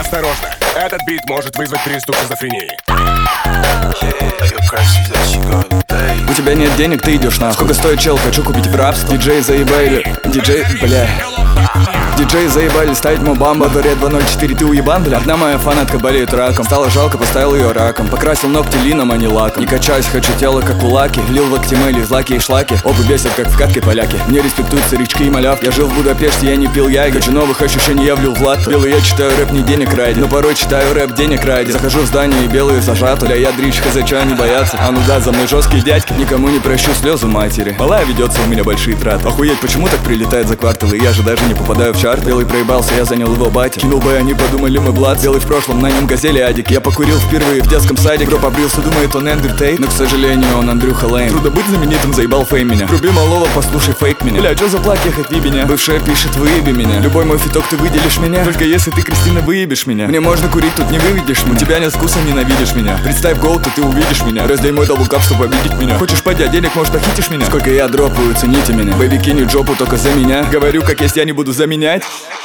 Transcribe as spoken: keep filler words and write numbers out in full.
Осторожно, этот бит может вызвать приступ шизофрении. У тебя нет денег, ты идешь на. Сколько стоит чел, хочу купить в рабство. Диджей заебали, диджей, бля. Диджей заебали ставить мобамбо. Во дворе два ноль четыре, ты уебан, бля. Одна моя фанатка болеет раком. Стало жалко, поставил ее раком. Покрасил ногти лином, а не лаком. Не качаюсь, хочу тело, как у Лаки. Лил в актимели, злаки и шлаки. Оба бесят, как в катке поляки. Мне респектуют старички и малявки. Я жил в Будапеште, я не пил яйки. Хочу новых ощущений, я влил в латте. Белый я читаю рэп, не денег ради. Но порой читаю рэп, денег ради. Захожу в здание и белые зажаты. Ля, я дрищ, хз, чё они боятся. А ну да, за мной жесткие дядьки. Никому не прощу слезы матери. Малая ведется, у меня большие траты. Охуеть, почему так прилетает за кварталы? Я же даже не попадаю в чарт. Белый проебался, я занял его батя. Кинул бы, они подумали, мы блад. Белый в прошлом, на нем газели адик. Я покурил впервые в детском саде. Бро побрился, думает он Эндертейт. Но, к сожалению, он Андрюха Лейн. Трудно быть знаменитым, заебал фейм меня. Руби малого, послушай фейк меня. Бля, чё за плак ехать ебеня? Бывшая пишет, выеби меня. Любой мой фиток ты выделишь меня. Только если ты, Кристина, выебешь меня. Мне можно курить, тут не выведешь. У тебя нет вкуса, ненавидишь меня. Представь голд, и ты увидишь меня. Раздай мой даблкап, чтобы обидеть меня. Хочешь поднять денег, может похитишь меня? Сколько я дропаю, цените меня. Бэйби, кинь жопу только за меня. Говорю, как есть, я не буду заменять.